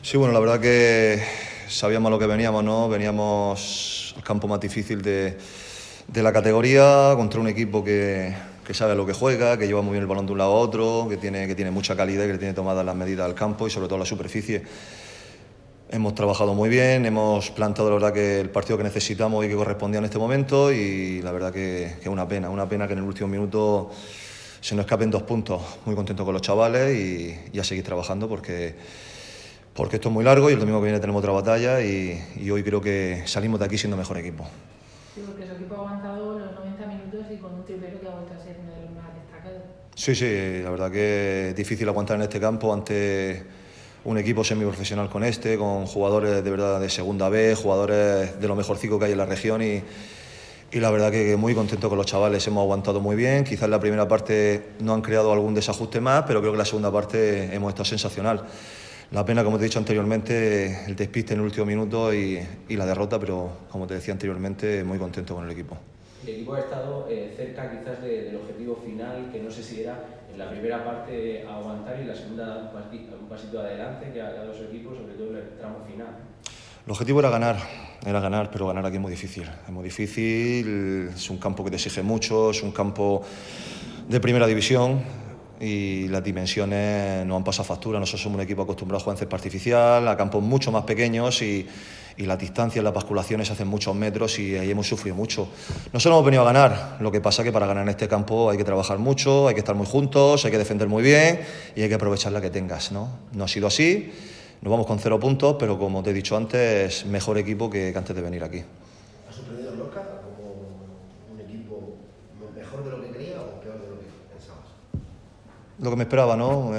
Sí, bueno, la verdad que sabíamos a lo que veníamos, ¿no? Veníamos al campo más difícil de la categoría, contra un equipo que sabe a lo que juega, que lleva muy bien el balón de un lado a otro, que tiene mucha calidad y que le tiene tomadas las medidas al campo y sobre todo la superficie. Hemos trabajado muy bien, hemos plantado la verdad que el partido que necesitamos y que correspondía en este momento, y la verdad que es una pena que en el último minuto se nos escapen 2 puntos. Muy contento con los chavales y a seguir trabajando porque esto es muy largo y el domingo que viene tenemos otra batalla y hoy creo que salimos de aquí siendo mejor equipo. Sí, porque su equipo ha aguantado los 90 minutos y con un triplero que ha vuelto a ser uno de los más destacados. Sí, la verdad que es difícil aguantar en este campo ante un equipo semiprofesional con jugadores de verdad de segunda B, jugadores de lo mejorcico que hay en la región y la verdad que muy contento con los chavales, hemos aguantado muy bien. Quizás en la primera parte no han creado algún desajuste más, pero creo que en la segunda parte hemos estado sensacional. La pena, como te he dicho anteriormente, el despiste en el último minuto y la derrota, pero como te decía anteriormente, muy contento con el equipo. El equipo ha estado cerca quizás del objetivo final, que no sé si era en la primera parte aguantar y en la segunda un pasito adelante que ha dado su equipo, sobre todo en el tramo final. El objetivo era ganar, pero ganar aquí es muy difícil. Es muy difícil, es un campo que te exige mucho, es un campo de primera división y las dimensiones nos han pasado factura. Nosotros somos un equipo acostumbrado a jugar en césped artificial, a campos mucho más pequeños y las distancias, las basculaciones hacen muchos metros y ahí hemos sufrido mucho. Nosotros hemos venido a ganar, lo que pasa es que para ganar en este campo hay que trabajar mucho, hay que estar muy juntos, hay que defender muy bien y hay que aprovechar la que tengas, ¿no? No ha sido así. Nos vamos con 0 puntos, pero como te he dicho antes, mejor equipo que antes de venir aquí. ¿Ha sorprendido el Lorca como un equipo mejor de lo que creía o peor de lo que pensabas? Lo que me esperaba, ¿no?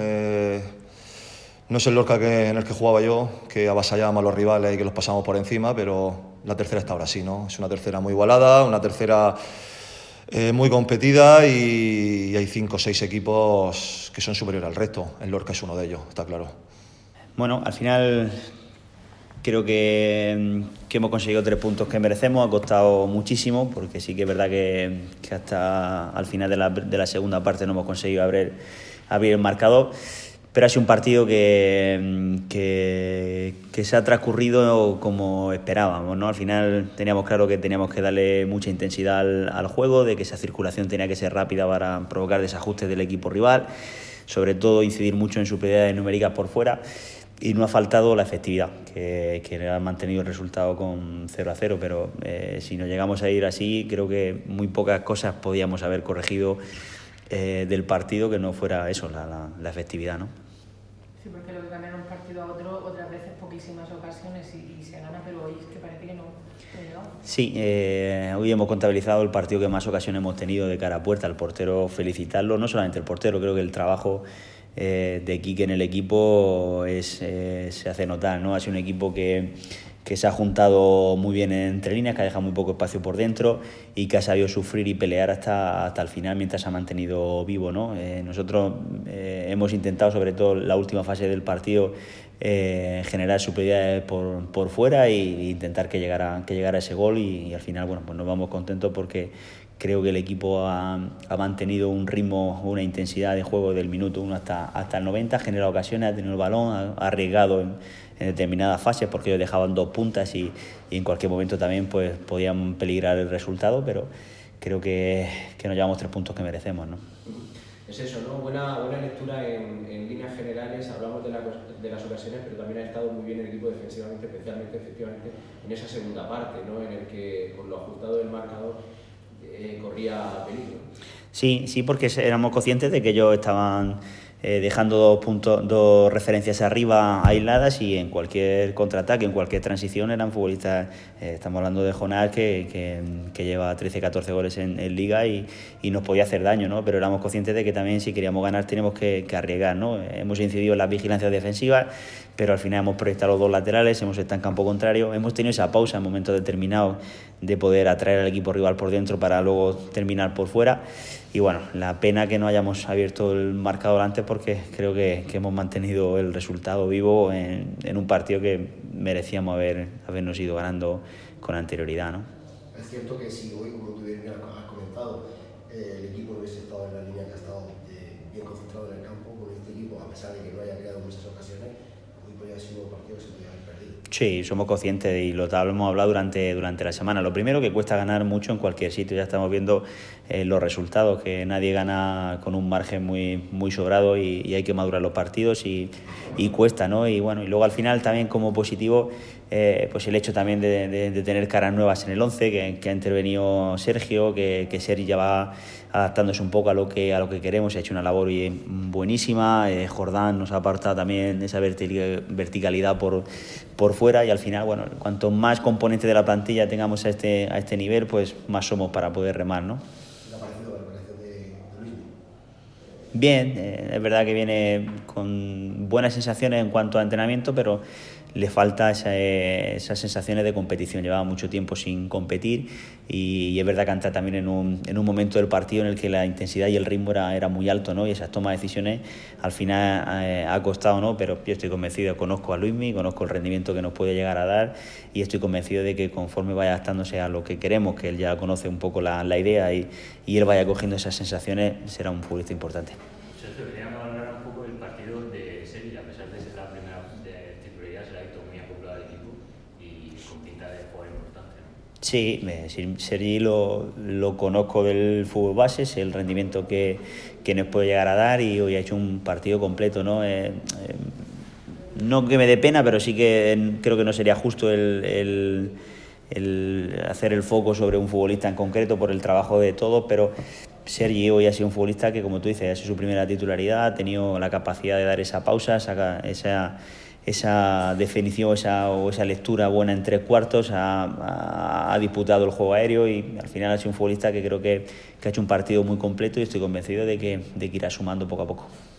No es el Lorca en el que jugaba yo, que avasallábamos a los rivales y que los pasamos por encima, pero la tercera está ahora sí, ¿no? Es una tercera muy igualada, una tercera muy competida y hay 5 o 6 equipos que son superiores al resto. El Lorca es uno de ellos, está claro. Bueno, al final creo que hemos conseguido 3 puntos que merecemos. Ha costado muchísimo porque sí que es verdad que hasta al final de la segunda parte no hemos conseguido abrir el marcador, pero ha sido un partido que se ha transcurrido como esperábamos, ¿no? Al final teníamos claro que teníamos que darle mucha intensidad al juego, de que esa circulación tenía que ser rápida para provocar desajustes del equipo rival, sobre todo incidir mucho en superioridades numéricas por fuera. Y no ha faltado la efectividad, que ha mantenido el resultado con 0-0, pero si nos llegamos a ir así, creo que muy pocas cosas podíamos haber corregido del partido que no fuera eso, la efectividad, ¿no? Sí, porque lo que cambia de un partido a otro, otras veces poquísimas ocasiones y se gana, pero hoy es que parece que no llegamos. Sí, hoy hemos contabilizado el partido que más ocasiones hemos tenido de cara a puerta. El portero, felicitarlo, no solamente el portero, creo que el trabajo de Quique en el equipo se hace notar, ¿no? Ha sido un equipo que se ha juntado muy bien entre líneas, que ha dejado muy poco espacio por dentro y que ha sabido sufrir y pelear hasta el final mientras se ha mantenido vivo, ¿no? Nosotros hemos intentado, sobre todo en la última fase del partido, generar superioridades por fuera e intentar que llegara ese gol y al final, bueno, pues nos vamos contentos porque creo que el equipo ha mantenido un ritmo, una intensidad de juego del minuto 1 hasta el 90, ha generado ocasiones, ha tenido el balón, ha arriesgado en determinadas fases porque ellos dejaban 2 puntas y en cualquier momento también pues podían peligrar el resultado, pero creo que nos llevamos 3 puntos que merecemos, ¿no? Es eso, ¿no? Buena lectura en líneas generales, hablamos de las ocasiones, pero también ha estado muy bien el equipo defensivamente, especialmente efectivamente en esa segunda parte, ¿no? En el que con lo ajustado del marcador corría peligro. Sí, porque éramos conscientes de que ellos estaban dejando 2 referencias arriba aisladas y en cualquier contraataque, en cualquier transición eran futbolistas. Estamos hablando de Jonás que lleva 13-14 goles en Liga y nos podía hacer daño, ¿no? Pero éramos conscientes de que también si queríamos ganar teníamos que arriesgar, ¿no? Hemos incidido en las vigilancias defensivas, pero al final hemos proyectado los 2 laterales, hemos estado en campo contrario, hemos tenido esa pausa en momentos determinados de poder atraer al equipo rival por dentro para luego terminar por fuera. Y bueno, la pena que no hayamos abierto el marcador antes porque creo que hemos mantenido el resultado vivo en un partido que merecíamos habernos ido ganando con anterioridad, ¿no? Es cierto que si hoy, como tú bien has comentado, el equipo no hubiese estado en la línea que ha estado bien concentrado en el campo, con este equipo, a pesar de que no haya creado muchas ocasiones, hoy podía haber sido un partido que se podía haber perdido. Sí, somos conscientes y lo hemos hablado durante la semana. Lo primero, que cuesta ganar mucho en cualquier sitio. Ya estamos viendo los resultados, que nadie gana con un margen muy sobrado y hay que madurar los partidos y cuesta, ¿no? Y bueno, y luego al final también como positivo, pues el hecho también de tener caras nuevas en el 11, que ha intervenido Sergio, que Sergi ya va adaptándose un poco a lo que queremos, ha hecho una labor buenísima. Jordán nos ha aportado también esa verticalidad por fuera, y al final, bueno, cuanto más componentes de la plantilla tengamos a este nivel, pues más somos para poder remar, ¿no? ¿Qué ha parecido la recuperación de Luis? Bien, es verdad que viene con buenas sensaciones en cuanto a entrenamiento, pero le falta esas sensaciones de competición. Llevaba mucho tiempo sin competir y es verdad que entra también en un momento del partido en el que la intensidad y el ritmo era muy alto, ¿no? Y esas tomas de decisiones al final ha costado, ¿no? Pero yo estoy convencido, conozco a Luismi, conozco el rendimiento que nos puede llegar a dar y estoy convencido de que conforme vaya adaptándose a lo que queremos, que él ya conoce un poco la idea y él vaya cogiendo esas sensaciones, será un futbolista importante. Sergio, queríamos hablar un poco del partido de Sergi. A pesar de ser la primera de titularidad, se le ha visto muy acoplado al equipo y con pinta de jugar importante, ¿no? Sí, Sergi lo conozco del fútbol base, sé el rendimiento que nos puede llegar a dar y hoy ha hecho un partido completo, ¿no? No que me dé pena, pero sí que creo que no sería justo el hacer el foco sobre un futbolista en concreto por el trabajo de todos, pero Sergi hoy ha sido un futbolista que, como tú dices, ha sido su primera titularidad, ha tenido la capacidad de dar esa pausa, esa definición o esa lectura buena en tres cuartos, ha disputado el juego aéreo y al final ha sido un futbolista que creo que ha hecho un partido muy completo y estoy convencido de que irá sumando poco a poco.